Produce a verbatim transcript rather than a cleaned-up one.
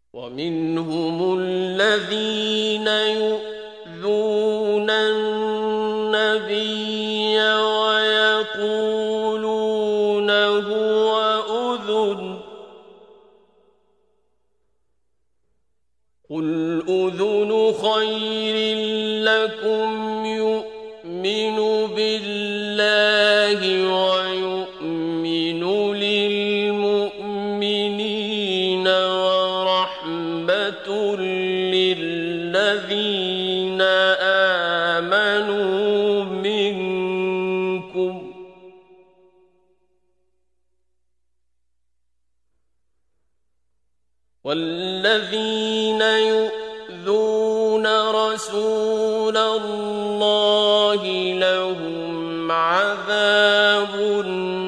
ومنهم الذين يؤذون النبي ويقولون هو أذن قل أذن خير لكم يؤمن بالله ويؤمن للمؤمنين ورحمة للذين آمنوا منكم والذين يؤذون رسول الله لهم عذاب